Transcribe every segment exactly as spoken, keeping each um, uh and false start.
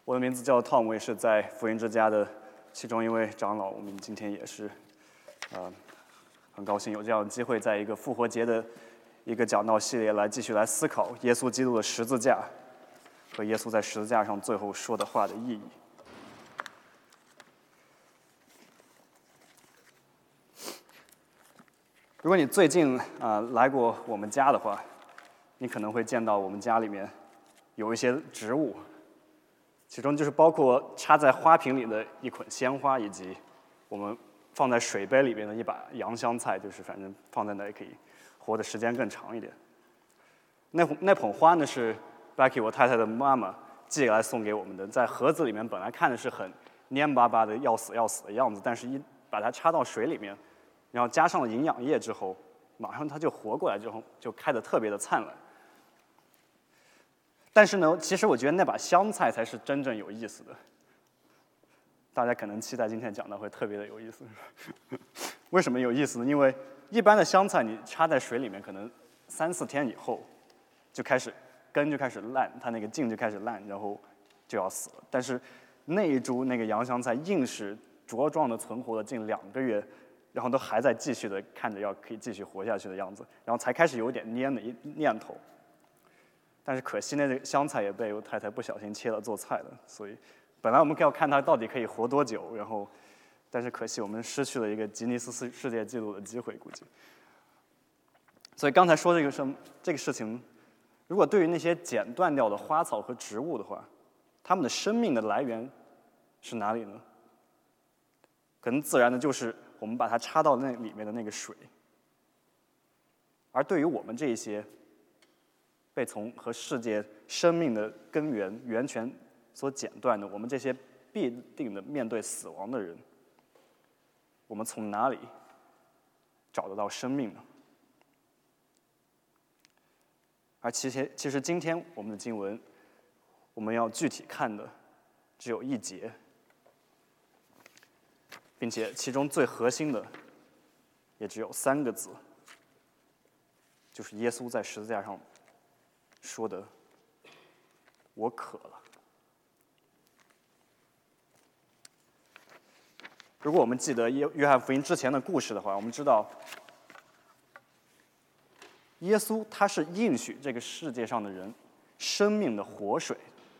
我的名字叫 Tom， 我也是在福音之家的其中一位长老。我们今天也是，呃，很高兴有这样的机会，在一个复活节的一个讲道系列来继续来思考耶稣基督的十字架和耶稣在十字架上最后说的话的意义。如果你最近啊、呃、来过我们家的话，你可能会见到我们家里面有一些植物，其中就是包括插在花瓶里的一捆鲜花，以及我们放在水杯里面的一把洋香菜，就是反正放在那里可以活的时间更长一点。那那捧花呢是 Becky 我太太的妈妈寄来送给我们的，在盒子里面本来看的是很蔫巴巴的要死要死的样子，但是一把它插到水里面，然后加上了营养液之后，马上它就活过来，之后就开得特别的灿烂。但是呢，其实我觉得那把香菜才是真正有意思的。大家可能期待今天讲的会特别的有意思。为什么有意思呢？因为一般的香菜你插在水里面，可能三四天以后就开始根就开始烂，它那个茎就开始烂，然后就要死了。但是那一株那个洋香菜硬是茁壮的存活了近两个月，然后都还在继续的看着要可以继续活下去的样子，然后才开始有点蔫的一念头。但是可惜那个香菜也被我太太不小心切了做菜了，所以本来我们要看它到底可以活多久，然后但是可惜我们失去了一个吉尼斯世界纪录的机会，估计。所以刚才说这个事这个事情，如果对于那些剪断掉的花草和植物的话，它们的生命的来源是哪里呢？可能自然的就是我们把它插到那里面的那个水。而对于我们这一些被从和世界生命的根源源泉所剪断的，我们这些必定的面对死亡的人，我们从哪里找得到生命呢？而其实，其实今天我们的经文，我们要具体看的只有一节，并且其中最核心的也只有三个字，就是耶稣在十字架上说的“我渴了”。如果我们记得约约翰福音之前的故事的话，我们知道耶稣他是应许这个世界上的人生命的活水。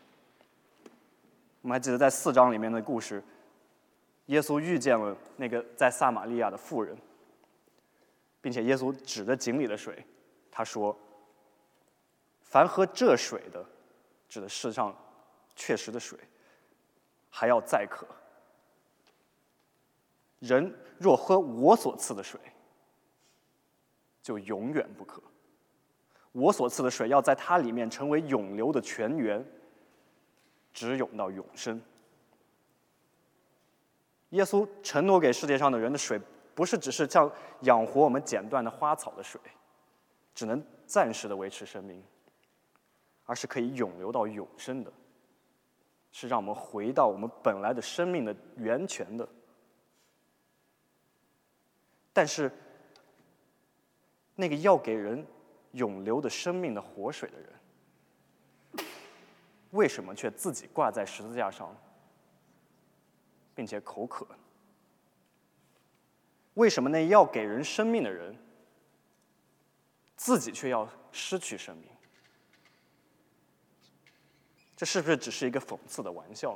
我们还记得在四章里面的故事，耶稣遇见了那个在撒玛利亚的妇人，并且耶稣指着井里的水，他说：“凡喝这水的，指的世上确实的水，还要再渴。人若喝我所赐的水，就永远不渴。我所赐的水要在它里面成为永流的泉源，直涌到永生。”耶稣承诺给世界上的人的水，不是只是像养活我们剪断的花草的水，只能暂时的维持生命，而是可以永流到永生的，是让我们回到我们本来的生命的源泉的。但是那个要给人永流的生命的活水的人，为什么却自己挂在十字架上，并且口渴？为什么那要给人生命的人，自己却要失去生命？这是不是只是一个讽刺的玩笑呢？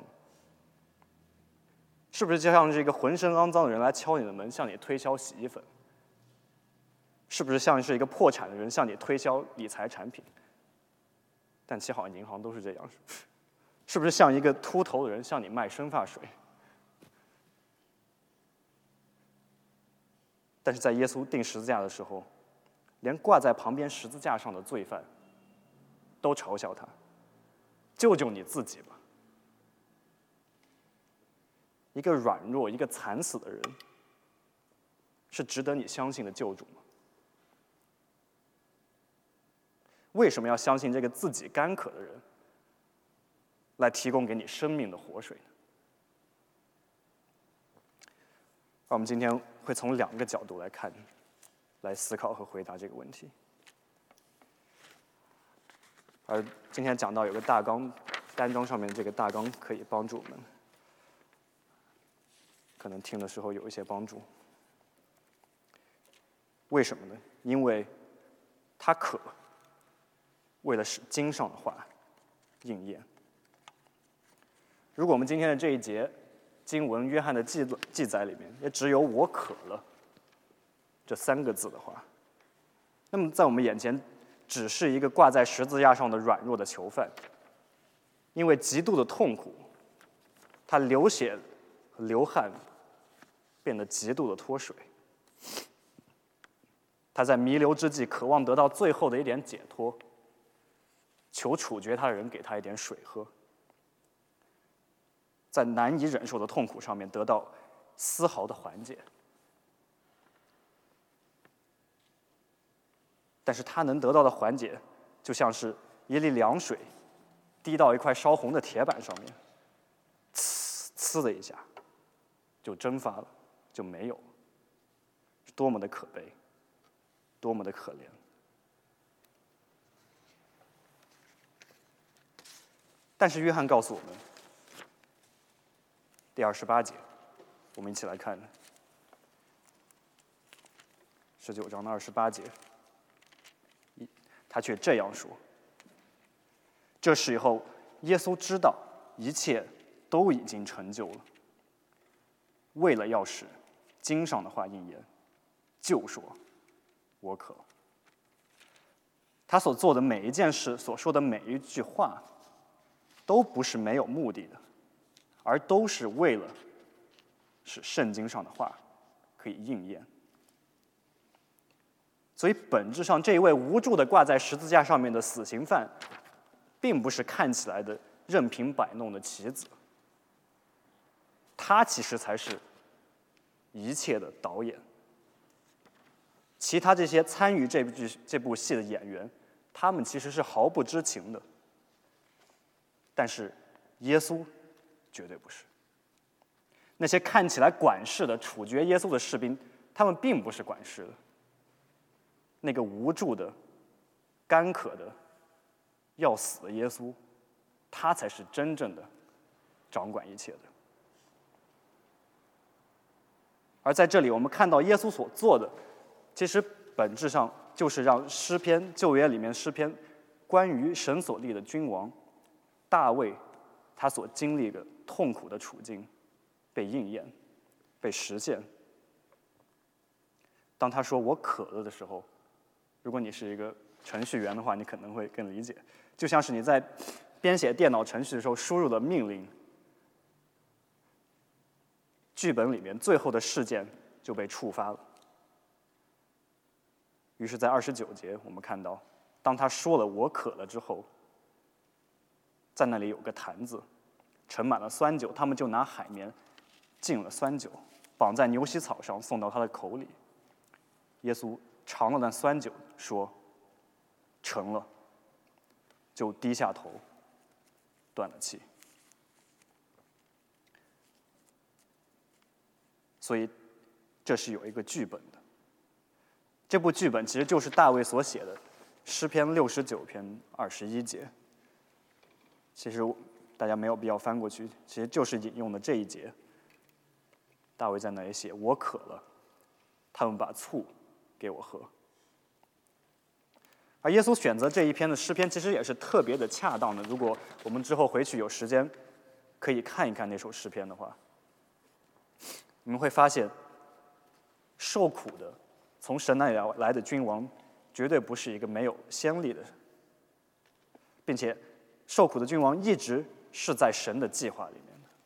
是不是就像是一个浑身肮脏的人来敲你的门，向你推销洗衣粉？是不是像是一个破产的人向你推销理财产品？但其实好像银行都是这样。是不是像一个秃头的人向你卖生发水？但是在耶稣钉十字架的时候，连挂在旁边十字架上的罪犯都嘲笑他：“救救你自己吧！”一个软弱、一个惨死的人，是值得你相信的救主吗？为什么要相信这个自己干渴的人，来提供给你生命的活水呢？而我们今天会从两个角度来看，来思考和回答这个问题。而今天讲到有个大纲， 单张上面这个大纲可以帮助我们，可能听的时候有一些帮助。为什么呢？因为他渴，为了使经上的话应验。如果我们今天的这一节经文约翰的记记载里面也只有我渴了这三个字的话，那么在我们眼前只是一个挂在十字架上的软弱的囚犯，因为极度的痛苦，他流血和流汗变得极度的脱水，他在弥留之际渴望得到最后的一点解脱，求处决他的人给他一点水喝，在难以忍受的痛苦上面得到丝毫的缓解。但是他能得到的缓解，就像是一粒凉水滴到一块烧红的铁板上面，呲呲的一下就蒸发了，就没有了，多么的可悲，多么的可怜。但是约翰告诉我们，第二十八节，我们一起来看十九章的二十八节，他却这样说：这时候，耶稣知道一切都已经成就了，为了要使经上的话应验，就说：“我渴。”他所做的每一件事，所说的每一句话，都不是没有目的的，而都是为了使圣经上的话可以应验。所以本质上，这一位无助的挂在十字架上面的死刑犯，并不是看起来的任凭摆弄的棋子，他其实才是一切的导演。其他这些参与这部剧这部戏的演员，他们其实是毫不知情的，但是耶稣绝对不是。那些看起来管事的、处决耶稣的士兵，他们并不是管事的。那个无助的、干渴的、要死的耶稣，他才是真正的掌管一切的。而在这里，我们看到耶稣所做的，其实本质上就是让诗篇旧约里面诗篇关于神所立的君王大卫他所经历的痛苦的处境被应验、被实现。当他说“我渴了”的时候，如果你是一个程序员的话，你可能会更理解，就像是你在编写电脑程序的时候输入的命令，剧本里面最后的事件就被触发了。于是，在二十九节，我们看到，当他说了“我渴了”之后，在那里有个坛子，盛满了酸酒，他们就拿海绵浸了酸酒，绑在牛膝草上，送到他的口里。耶稣尝了那酸酒，说：“成了。”就低下头，断了气。所以，这是有一个剧本的。这部剧本其实就是大卫所写的诗篇六十九篇二十一节。其实大家没有必要翻过去，其实就是引用的这一节。大卫在那里写：“我渴了，他们把醋给我喝。”而耶稣选择这一篇的诗篇，其实也是特别的恰当的。如果我们之后回去有时间，可以看一看那首诗篇的话，你们会发现，受苦的从神那里来的君王，绝对不是一个没有先例的，并且受苦的君王一直是在神的计划里面的。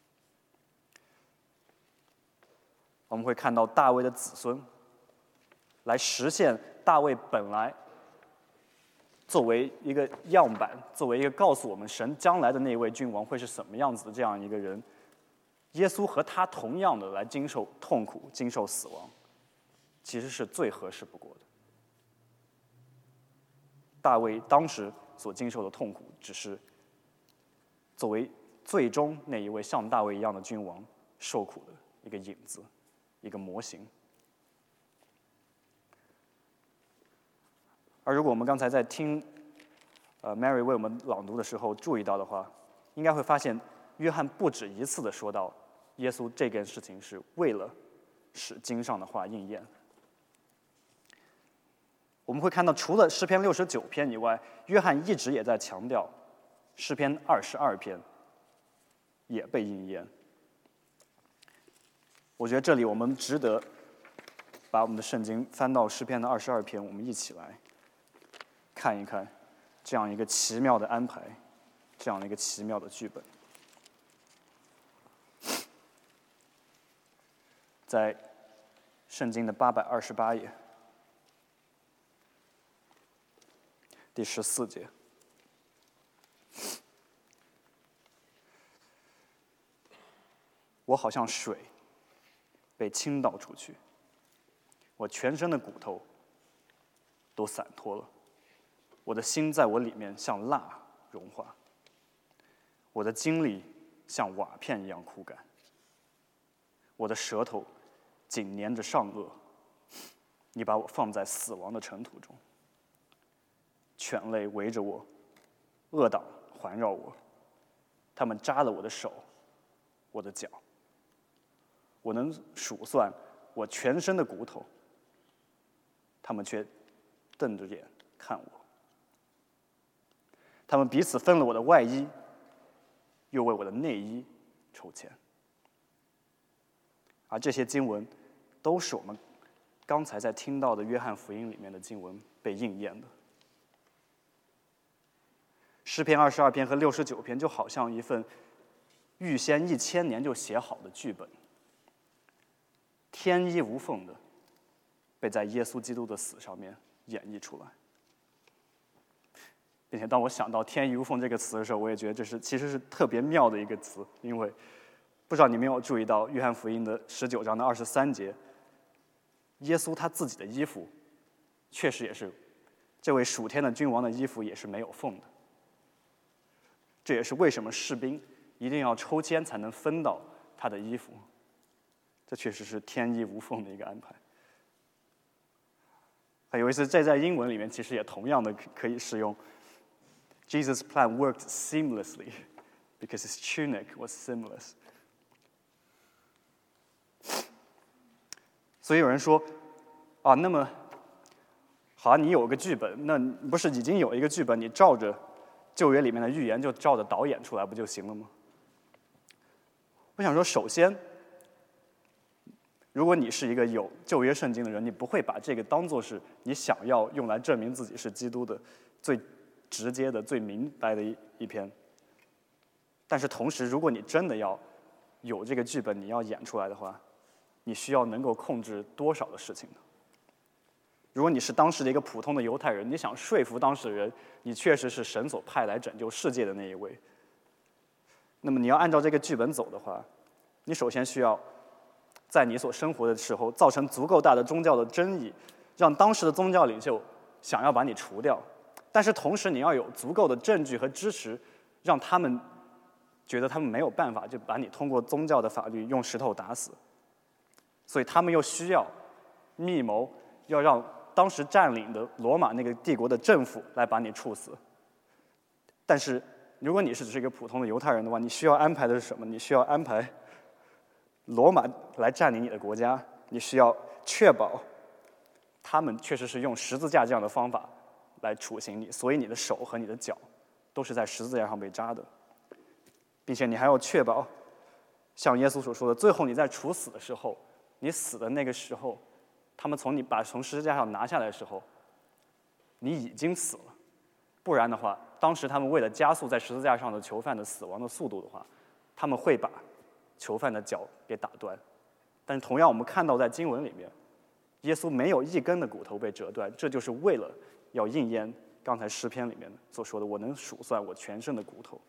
我们会看到大卫的子孙，来实现大卫本来作为一个样板，作为一个告诉我们神将来的那一位君王会是什么样子的这样一个人，耶稣和他同样的来经受痛苦、经受死亡，其实是最合适不过的。大卫当时所经受的痛苦，只是作为最终那一位像大卫一样的君王受苦的一个影子，一个模型。而如果我们刚才在听呃 Mary 为我们朗读的时候注意到的话， 应该会发现，约翰不止一次的说到，耶稣这件事情是为了使经上的话应验。我们会看到，除了诗篇六十九篇以外，约翰一直也在强调，诗篇二十二篇也被应验。我觉得这里我们值得把我们的圣经翻到诗篇的二十二篇，我们一起来看一看这样一个奇妙的安排，这样的一个奇妙的剧本。在圣经的八百二十八页，第十四节，我好像水被倾倒出去，我全身的骨头都散脱了，我的心在我里面像蜡融化，我的精力像瓦片一样枯干，我的舌头紧粘着上颚，你把我放在死亡的尘土中，犬类围着我，恶党环绕我，他们扎了我的手，我的脚，我能数算我全身的骨头，他们却瞪着眼看我，他们彼此分了我的外衣，又为我的内衣抽签。而这些经文都是我们刚才在听到的约翰福音里面的经文被应验的。诗篇二十二篇和六十九篇就好像一份预先一千年就写好的剧本，天衣无缝的被在耶稣基督的死上面演绎出来。并且当我想到天衣无缝这个词的时候，我也觉得这是其实是特别妙的一个词，因为不知道你们有没有注意到约翰福音的十九章的二十三节，耶稣他自己的衣服确实也是这位属天的君王的衣服也是没有缝的。这也是为什么士兵一定要抽签才能分到他的衣服，这确实是天衣无缝的一个安排。还有一次这在英文里面其实也同样的可以使用 Jesus' plan worked seamlessly because his tunic was seamless。 所以有人说啊，那么好啊，你有个剧本，那不是已经有一个剧本，你照着旧约里面的预言就照着导演出来不就行了吗？我想说，首先，如果你是一个有旧约圣经的人，你不会把这个当作是你想要用来证明自己是基督的最直接的、最明白的一一篇。但是同时，如果你真的要有这个剧本，你要演出来的话，你需要能够控制多少的事情呢？如果你是当时的一个普通的犹太人，你想说服当时的人，你确实是神所派来拯救世界的那一位，那么你要按照这个剧本走的话，你首先需要在你所生活的时候造成足够大的宗教的争议，让当时的宗教领袖想要把你除掉，但是同时你要有足够的证据和支持，让他们觉得他们没有办法就把你通过宗教的法律用石头打死。所以他们又需要密谋，要让当时占领的罗马那个帝国的政府来把你处死。但是如果你是只是一个普通的犹太人的话，你需要安排的是什么？你需要安排罗马来占领你的国家，你需要确保他们确实是用十字架这样的方法来处刑你，所以你的手和你的脚都是在十字架上被扎的，并且你还要确保像耶稣所说的，最后你在处死的时候，你死的那个时候，他们从你把从十字架上拿下来的时候，你已经死了。不然的话，当时他们为了加速在十字架上的囚犯的死亡的速度的话，他们会把囚犯的脚给打断。但是同样，我们看到在经文里面，耶稣没有一根的骨头被折断，这就是为了要应验刚才诗篇里面所说的：“我能数算我全身的骨头。”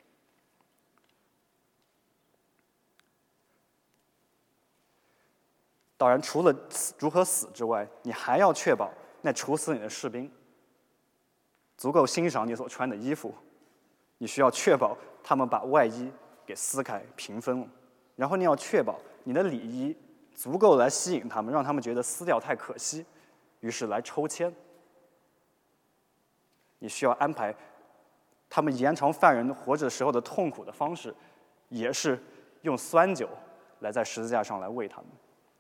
当然，除了如何死之外，你还要确保那处死你的士兵足够欣赏你所穿的衣服。你需要确保他们把外衣给撕开平分了，然后你要确保你的里衣足够来吸引他们，让他们觉得撕掉太可惜，于是来抽签。你需要安排他们延长犯人活着时候的痛苦的方式，也是用酸酒来在十字架上来喂他们。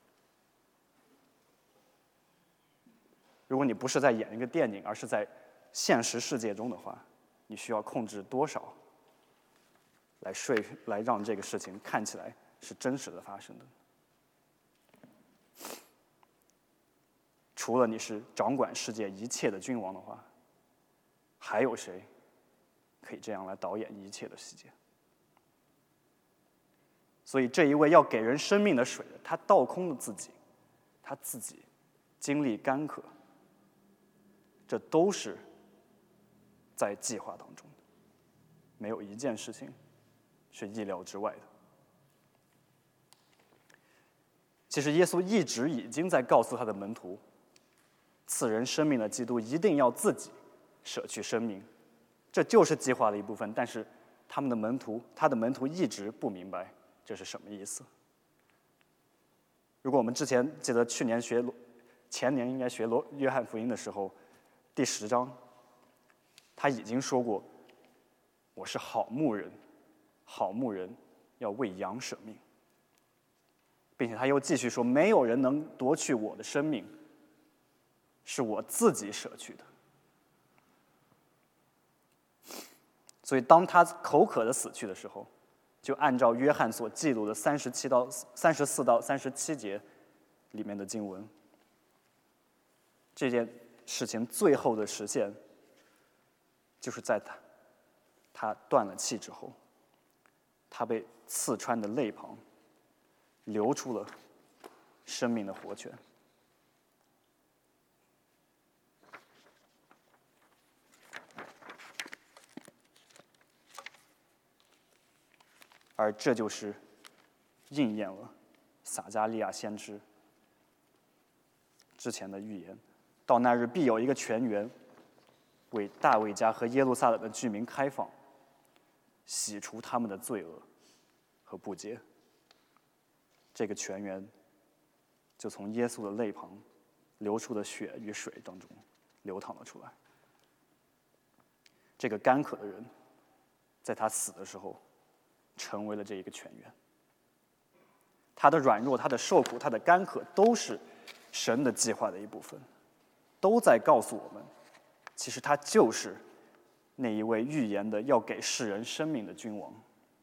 如果你不是在演一个电影，而是在现实世界中的话，你需要控制多少来说来让这个事情看起来是真实的发生的？除了你是掌管世界一切的君王的话，还有谁可以这样来导演一切的细节？所以这一位要给人生命的水，他倒空了自己，他自己经历干渴，这都是在计划当中的，没有一件事情是意料之外的。其实耶稣一直已经在告诉他的门徒，赐人生命的基督一定要自己舍去生命，这就是计划的一部分。但是他们的门徒，他的门徒一直不明白这是什么意思。如果我们之前记得去年学，前年应该学罗约翰福音的时候，第十章，他已经说过，我是好牧人，好牧人要为羊舍命，并且他又继续说，没有人能夺去我的生命，是我自己舍去的。所以当他口渴的死去的时候，就按照约翰所记录的三十七到三十四到三十七节里面的经文，这件事情最后的实现，就是在他他断了气之后，他被刺穿的肋旁流出了生命的活泉。而这就是应验了撒迦利亚先知之前的预言，到那日必有一个泉源为大卫家和耶路撒冷的居民开放，洗除他们的罪恶和不洁。这个泉源就从耶稣的肋旁流出的血与水当中流淌了出来。这个干渴的人，在他死的时候成为了这一个泉源。他的软弱，他的受苦，他的干渴，都是神的计划的一部分，都在告诉我们，其实他就是那一位预言的要给世人生命的君王。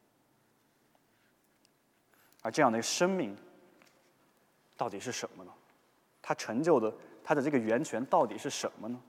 而这样的生命到底是什么呢？他成就的，他的这个源泉到底是什么呢？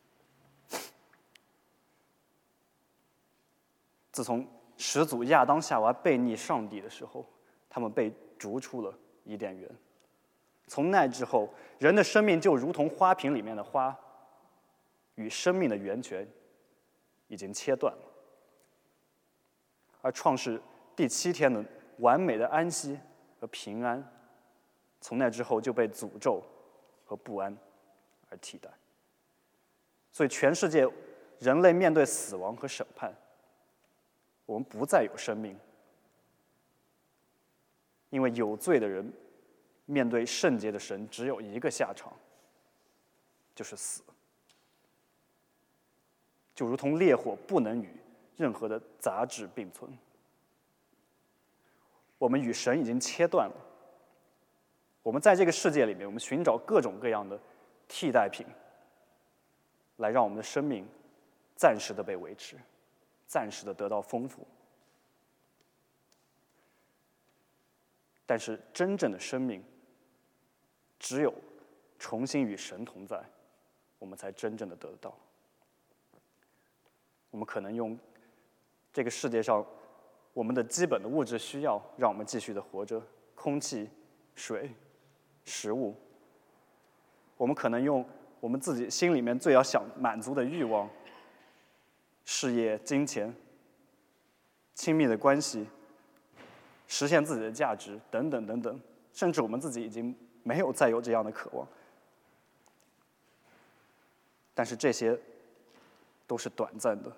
自从始祖亚当夏娃背逆上帝的时候，他们被逐出了伊甸园。从那之后，人的生命就如同花瓶里面的花，与生命的源泉已经切断了。而创世第七天的完美的安息和平安，从那之后就被诅咒和不安而替代。所以全世界人类面对死亡和审判，我们不再有生命，因为有罪的人面对圣洁的神只有一个下场，就是死。就如同烈火不能与任何的杂质并存，我们与神已经切断了。我们在这个世界里面，我们寻找各种各样的替代品，来让我们的生命暂时的被维持，暂时的得到丰富。但是真正的生命，只有重新与神同在，我们才真正的得到。我们可能用这个世界上我们的基本的物质需要，让我们继续的活着，空气、水、食物。我们可能用我们自己心里面最要想满足的欲望，事业、金钱、亲密的关系，实现自己的价值等等等等，甚至我们自己已经没有再有这样的渴望。但是这些都是短暂的。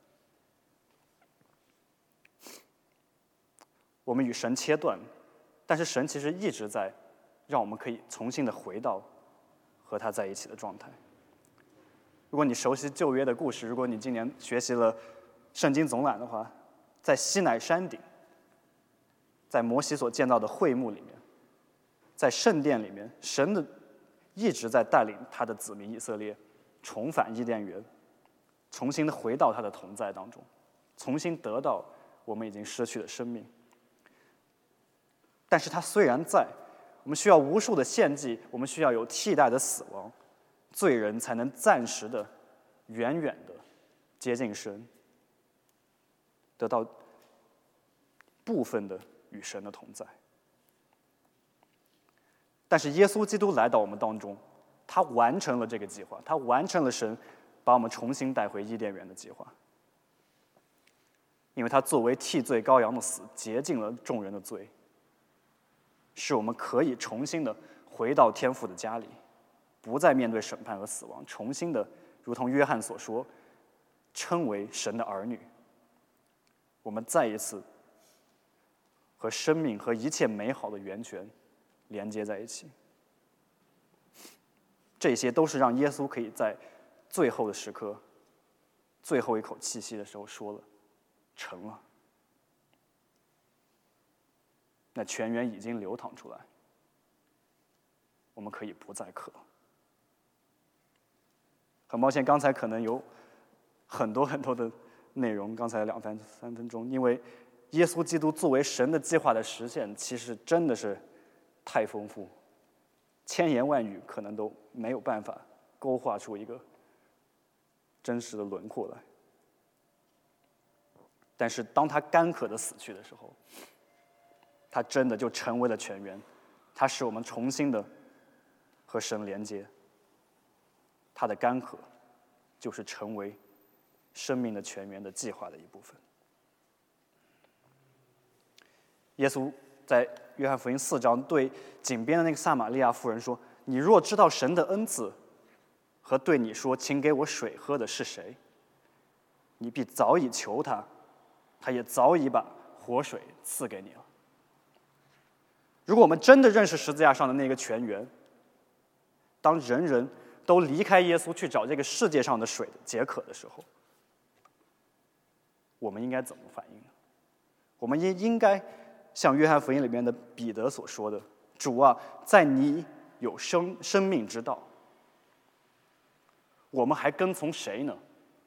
我们与神切断，但是神其实一直在让我们可以重新的回到和他在一起的状态。如果你熟悉旧约的故事，如果你今年学习了圣经总览的话，在西乃山顶，在摩西所建造的会幕里面，在圣殿里面，神的一直在带领他的子民以色列重返伊甸园，重新的回到他的同在当中，重新得到我们已经失去的生命。但是他虽然在，我们需要无数的献祭，我们需要有替代的死亡，罪人才能暂时的、远远的接近神，得到部分的与神的同在。但是耶稣基督来到我们当中，他完成了这个计划，他完成了神把我们重新带回伊甸园的计划。因为他作为替罪羔羊的死，洁净了众人的罪，使我们可以重新的回到天父的家里，不再面对审判和死亡，重新的如同约翰所说，称为神的儿女。我们再一次和生命和一切美好的源泉连接在一起。这些都是让耶稣可以在最后的时刻，最后一口气息的时候说了，成了。那泉源已经流淌出来，我们可以不再渴。很抱歉，刚才可能有很多很多的内容，刚才两分三分钟，因为耶稣基督作为神的计划的实现，其实真的是太丰富，千言万语可能都没有办法勾画出一个真实的轮廓来。但是当他干渴的死去的时候，他真的就成为了泉源，他使我们重新的和神连接。他的干渴就是成为生命的泉源的计划的一部分。耶稣在约翰福音四章对井边的那个撒玛利亚妇人说：“你若知道神的恩赐和对你说，请给我水喝的是谁，你必早已求他，他也早已把活水赐给你了。”如果我们真的认识十字架上的那个泉源，当人人都离开耶稣去找这个世界上的水解渴的时候，我们应该怎么反应呢？我们应应该像约翰福音里面的彼得所说的：“主啊，在你有生生命之道，我们还跟从谁呢？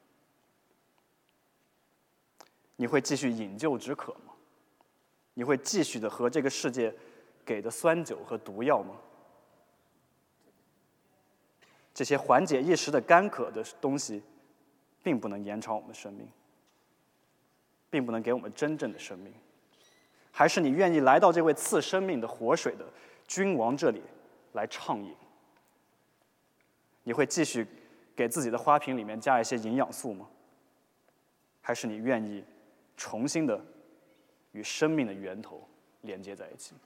你会继续饮鸩止渴吗？你会继续的喝这个世界给的酸酒和毒药吗？这些缓解一时的干渴的东西，并不能延长我们的生命，并不能给我们真正的生命。还是你愿意来到这位赐生命的活水的君王这里来畅饮？你会继续给自己的花瓶里面加一些营养素吗？还是你愿意重新的与生命的源头连接在一起？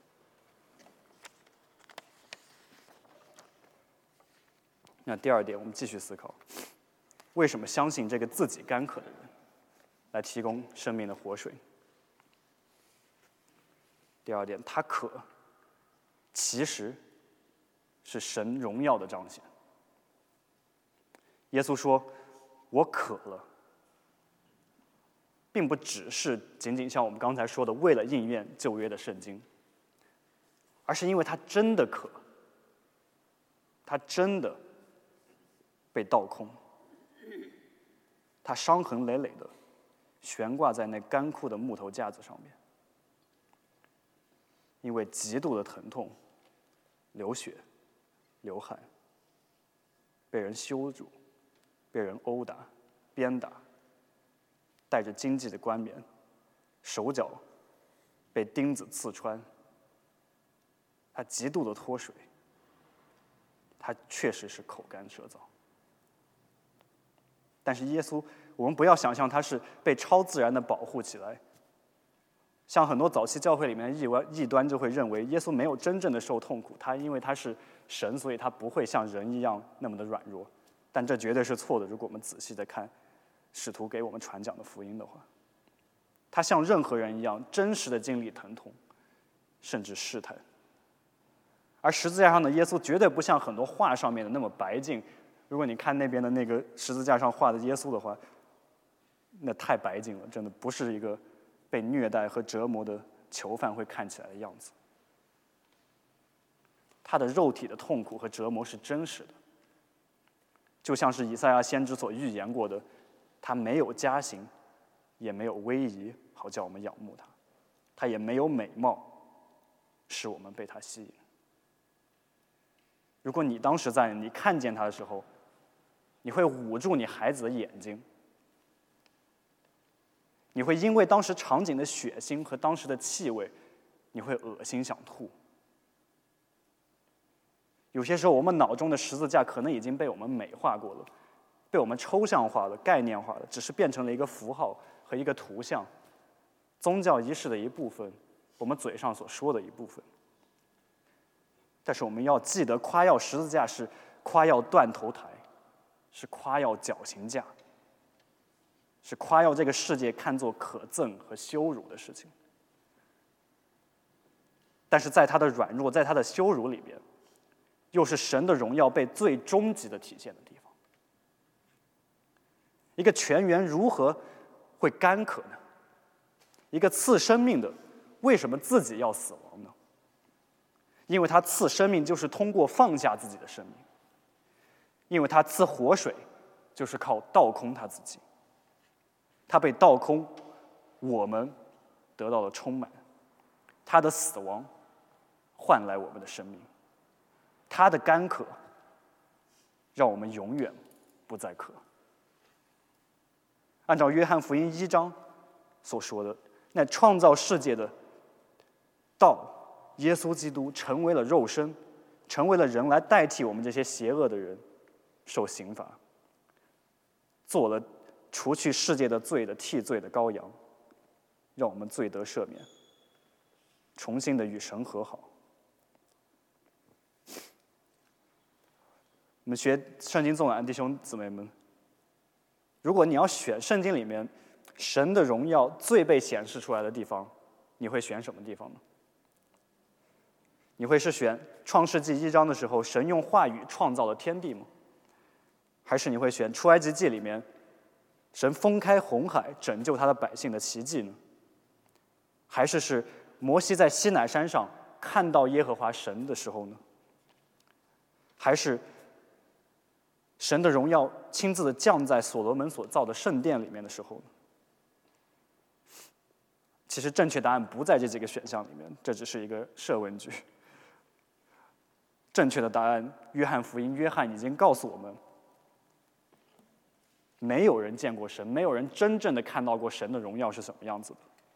那第二点，我们继续思考，为什么相信这个自己干渴的人来提供生命的活水？第二点，他渴，其实是神荣耀的彰显。耶稣说：“我渴了”，并不只是仅仅像我们刚才说的，为了应验旧约的圣经，而是因为他真的渴，他真的被倒空，他伤痕累累的悬挂在那干枯的木头架子上面，因为极度的疼痛，流血、流汗，被人羞辱，被人殴打、鞭打，带着荆棘的冠冕，手脚被钉子刺穿，他极度的脱水，他确实是口干舌燥。但是耶稣，我们不要想象他是被超自然的保护起来。像很多早期教会里面的异端异端就会认为耶稣没有真正的受痛苦，他因为他是神，所以他不会像人一样那么的软弱。但这绝对是错的。如果我们仔细的看使徒给我们传讲的福音的话，他像任何人一样真实的经历疼痛，甚至试探。而十字架上的耶稣绝对不像很多画上面的那么白净。如果你看那边的那个十字架上画的耶稣的话， 那太白净了，真的不是一个被虐待和折磨的囚犯会看起来的样子。他的肉体的痛苦和折磨是真实的，就像是以赛亚先知所预言过的，他没有家型，也没有威仪，好叫我们仰慕他；他也没有美貌，使我们被他吸引。如果你当时在你看见他的时候，你会捂住你孩子的眼睛，你会因为当时场景的血腥和当时的气味，你会恶心想吐。有些时候，我们脑中的十字架可能已经被我们美化过了，被我们抽象化了、概念化了，只是变成了一个符号和一个图像，宗教仪式的一部分，我们嘴上所说的一部分。但是我们要记得，夸耀十字架是夸耀断头台，是夸耀绞刑架，是夸耀这个世界看作可憎和羞辱的事情。但是在他的软弱，在他的羞辱里边，又是神的荣耀被最终极的体现的地方。一个泉源如何会干渴呢？一个赐生命的，为什么自己要死亡呢？因为他赐生命就是通过放下自己的生命，因为他赐活水就是靠倒空他自己。他被倒空，我们得到了充满。他的死亡换来我们的生命，他的干渴让我们永远不再渴。按照约翰福音一章所说的，那创造世界的道耶稣基督成为了肉身，成为了人来代替我们这些邪恶的人受刑罚，做了除去世界的罪的替罪的羔羊，让我们罪得赦免，重新的与神和好。我们学圣经纵览，弟兄姊妹们，如果你要选圣经里面神的荣耀最被显示出来的地方，你会选什么地方呢？你会是选创世纪一章的时候神用话语创造了天地吗？还是你会选出埃及记里面神封开红海拯救他的百姓的奇迹呢？还是是摩西在西乃山上看到耶和华神的时候呢？还是神的荣耀亲自的降在所罗门所造的圣殿里面的时候呢？其实正确答案不在这几个选项里面，这只是一个设问句。正确的答案，约翰福音约翰已经告诉我们，没有人见过神，没有人真正的看到过神的荣耀是什么样子的。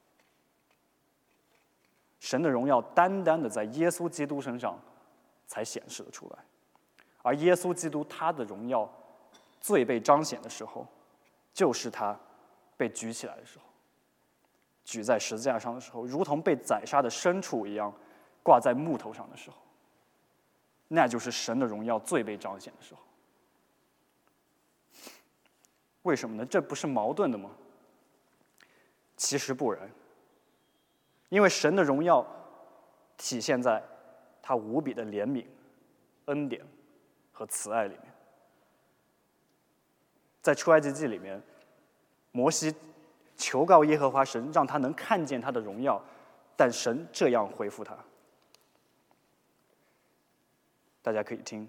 神的荣耀单单的在耶稣基督身上才显示了出来，而耶稣基督他的荣耀最被彰显的时候，就是他被举起来的时候，举在十字架上的时候，如同被宰杀的牲畜一样挂在木头上的时候，那就是神的荣耀最被彰显的时候。为什么呢？这不是矛盾的吗？其实不然，因为神的荣耀体现在他无比的怜悯、恩典和慈爱里面。在出埃及记里面，摩西求告耶和华神，让他能看见他的荣耀，但神这样回复他。大家可以听，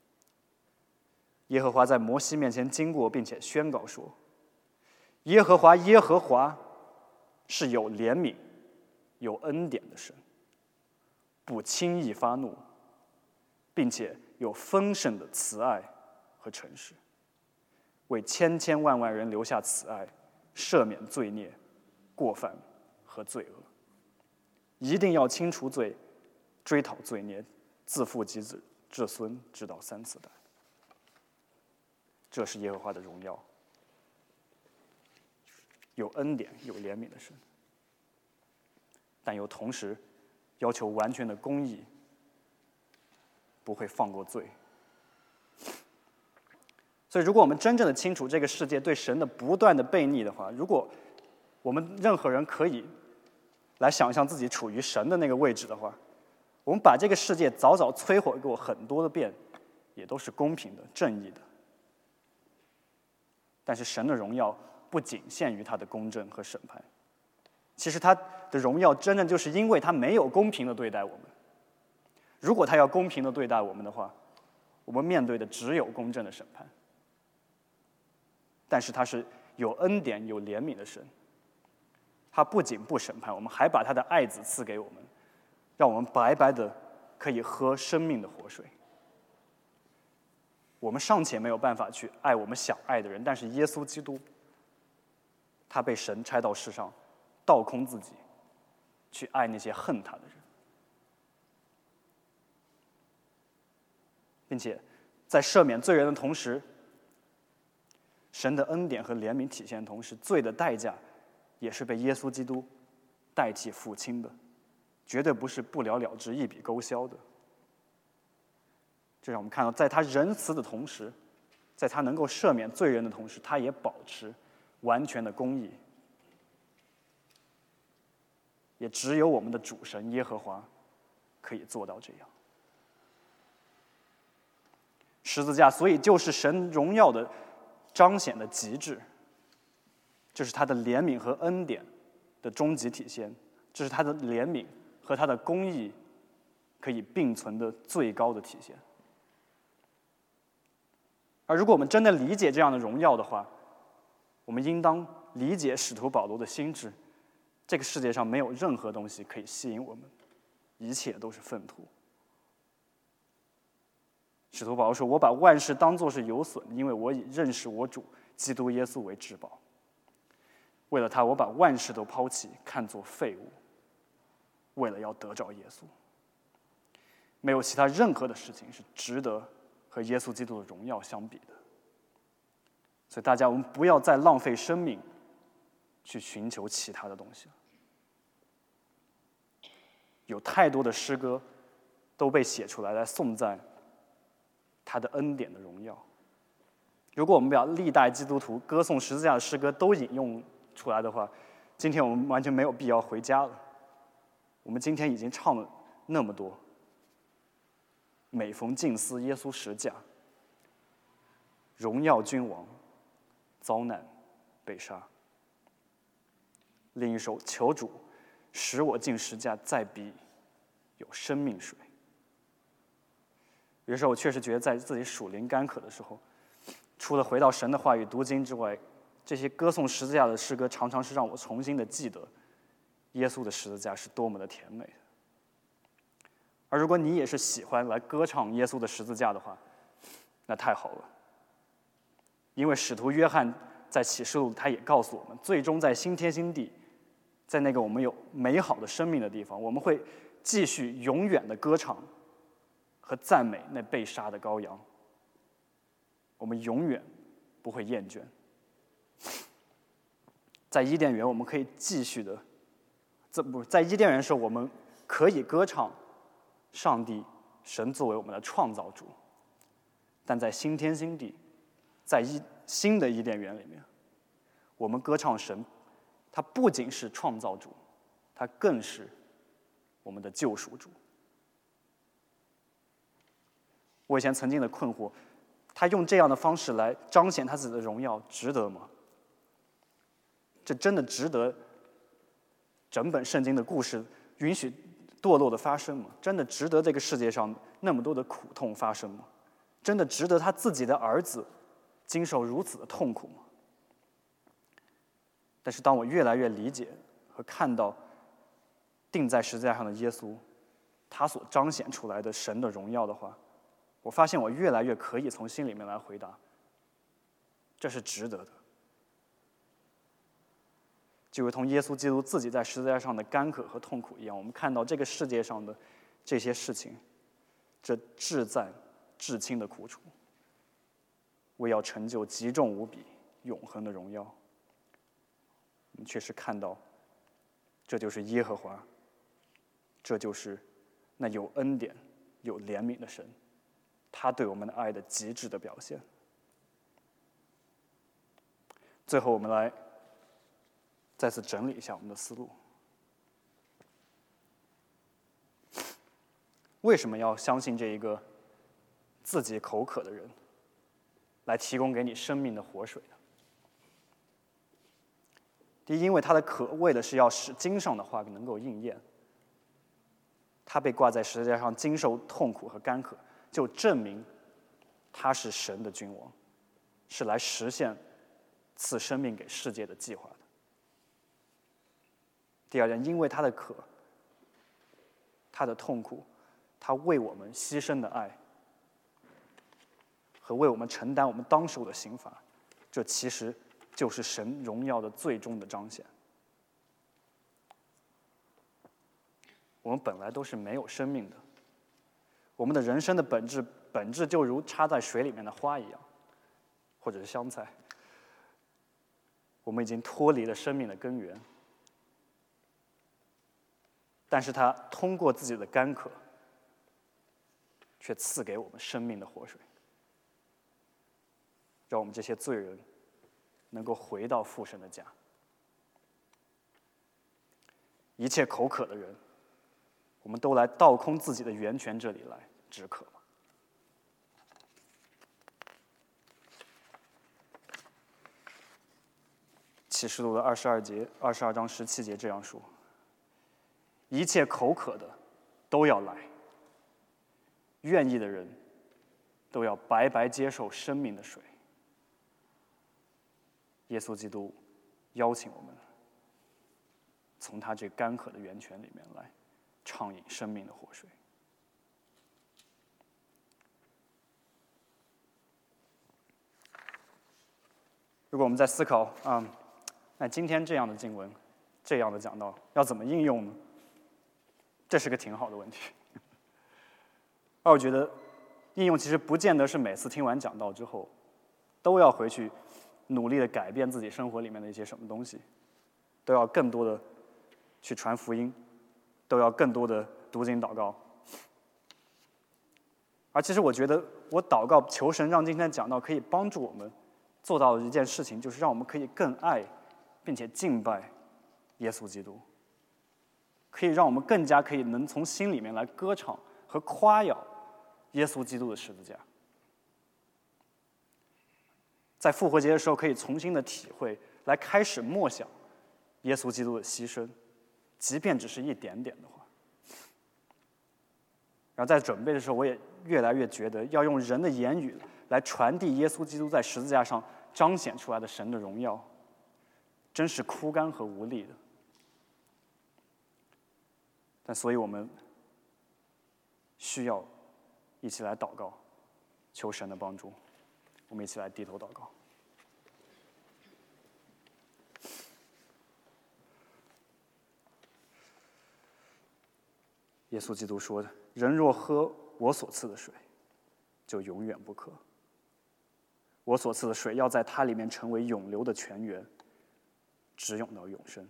耶和华在摩西面前经过，并且宣告说：耶和华耶和华是有怜悯、有恩典的神，不轻易发怒，并且有丰盛的慈爱和诚实，为千千万万人留下慈爱，赦免罪孽、过犯和罪恶，一定要清除罪，追讨罪孽，自父及子，至孙，直到三四代。这是耶和华的荣耀，有恩典、有怜悯的神，但又同时要求完全的公义，不会放过罪。所以，如果我们真正的清楚这个世界对神的不断的悖逆的话，如果我们任何人可以来想象自己处于神的那个位置的话，我们把这个世界早早摧毁过很多的遍，也都是公平的、正义的。但是神的荣耀不仅限于他的公正和审判，其实他的荣耀真正就是因为他没有公平的对待我们。如果他要公平的对待我们的话，我们面对的只有公正的审判。但是他是有恩典、有怜悯的神，他不仅不审判我们，还把他的爱子赐给我们，让我们白白的可以喝生命的活水。我们尚且没有办法去爱我们想爱的人，但是耶稣基督，他被神差到世上，倒空自己，去爱那些恨他的人，并且在赦免罪人的同时，神的恩典和怜悯体现的同时，罪的代价也是被耶稣基督代替付清的，绝对不是不了了之、一笔勾销的。这让我们看到，在他仁慈的同时，在他能够赦免罪人的同时，他也保持完全的公义。也只有我们的主神耶和华可以做到这样。十字架，所以就是神荣耀的彰显的极致，这是他的怜悯和恩典的终极体现，这是他的怜悯和他的公义可以并存的最高的体现。而如果我们真的理解这样的荣耀的话，我们应当理解使徒保罗的心志，这个世界上没有任何东西可以吸引我们，一切都是粪土。使徒保罗说：“我把万事当作是有损，因为我以认识我主基督耶稣为至宝。为了他，我把万事都抛弃，看作废物，为了要得着耶稣。没有其他任何的事情是值得和耶稣基督的荣耀相比的。所以大家，我们不要再浪费生命去寻求其他的东西了。有太多的诗歌都被写出来来颂赞他的恩典的荣耀。如果我们把历代基督徒歌颂十字架的诗歌都引用出来的话，今天我们完全没有必要回家了。我们今天已经唱了那么多，每逢近思耶稣十架，荣耀君王，遭难被杀。另一首求主使我进十架，再比有生命水。有时候我确实觉得在自己属灵干渴的时候，除了回到神的话语读经之外，这些歌颂十字架的诗歌常常是让我重新的记得耶稣的十字架是多么的甜美的。而如果你也是喜欢来歌唱耶稣的十字架的话，那太好了。因为使徒约翰在启示录他也告诉我们，最终在新天新地，在那个我们有美好的生命的地方，我们会继续永远的歌唱和赞美那被杀的羔羊，我们永远不会厌倦。在伊甸园，我们可以继续的，这不在伊甸园的时候，我们可以歌唱上帝、神作为我们的创造主，但在新天新地，在一新的伊甸园里面，我们歌唱神，他不仅是创造主，他更是我们的救赎主。我以前曾经的困惑，他用这样的方式来彰显他自己的荣耀，值得吗？这真的值得整本圣经的故事允许堕落的发生吗？真的值得这个世界上那么多的苦痛发生吗？真的值得他自己的儿子经受如此的痛苦吗？但是当我越来越理解和看到钉在十字架上的耶稣，他所彰显出来的神的荣耀的话，我发现我越来越可以从心里面来回答，这是值得的。就如同耶稣基督自己在十字架上的干渴和痛苦一样，我们看到这个世界上的这些事情，这至赞至轻的苦楚，为要成就极重无比永恒的荣耀。我们确实看到，这就是耶和华，这就是那有恩典有怜悯的神，他对我们的爱的极致的表现。最后我们来再次整理一下我们的思路。为什么要相信这一个自己口渴的人来提供给你生命的活水呢？ 第一，因为他的渴为的是要使经上的话能够应验。他被挂在十字架上，经受痛苦和干渴，就证明他是神的君王，是来实现赐生命给世界的计划的。第二点，因为他的渴，他的痛苦，他为我们牺牲的爱和为我们承担我们当受的刑罚，这其实就是神荣耀的最终的彰显。我们本来都是没有生命的，我们的人生的本质本质就如插在水里面的花一样，或者是香菜，我们已经脱离了生命的根源。但是他通过自己的干渴，却赐给我们生命的活水，让我们这些罪人能够回到父神的家。一切口渴的人，我们都来倒空自己的源泉这里来止渴吧。启示录的二十二节、二十二章十七节这样说：一切口渴的都要来，愿意的人都要白白接受生命的水。耶稣基督邀请我们从他这干渴的源泉里面来畅饮生命的活水。如果我们在思考啊、嗯，那今天这样的经文，这样的讲道要怎么应用呢？这是个挺好的问题。而我觉得应用其实不见得是每次听完讲道之后都要回去努力的改变自己生活里面的一些什么东西，都要更多的去传福音，都要更多的读经祷告。而其实我觉得我祷告求神让今天讲道可以帮助我们做到的一件事情，就是让我们可以更爱并且敬拜耶稣基督，可以让我们更加可以能从心里面来歌唱和夸耀耶稣基督的十字架。在复活节的时候可以重新的体会，来开始默想耶稣基督的牺牲，即便只是一点点的话。然后在准备的时候，我也越来越觉得要用人的言语来传递耶稣基督在十字架上彰显出来的神的荣耀，真是枯干和无力的。但所以我们需要一起来祷告，求神的帮助。我们一起来低头祷告。耶稣基督说的：“人若喝我所赐的水，就永远不渴。我所赐的水要在它里面成为永流的泉源，直涌到永生。”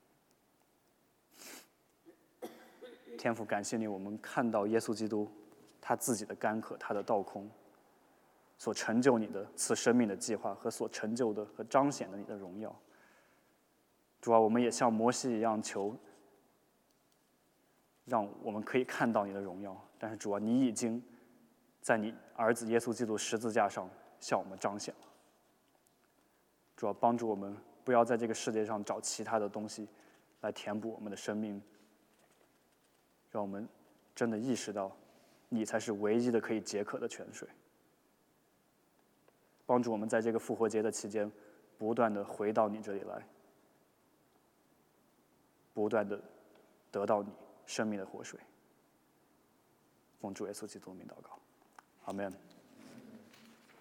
天父，感谢你，我们看到耶稣基督他自己的干渴，他的倒空，所成就你的赐生命的计划和所成就的和彰显的你的荣耀。主啊，我们也像摩西一样求，让我们可以看到你的荣耀。但是主啊，你已经在你儿子耶稣基督十字架上向我们彰显了。主啊，帮助我们不要在这个世界上找其他的东西来填补我们的生命，让我们真的意识到你才是唯一的可以解渴的泉水。帮助我们在这个复活节的期间不断的回到你这里来，不断的得到你生命的活水。奉主耶稣基督的名祷告，阿们。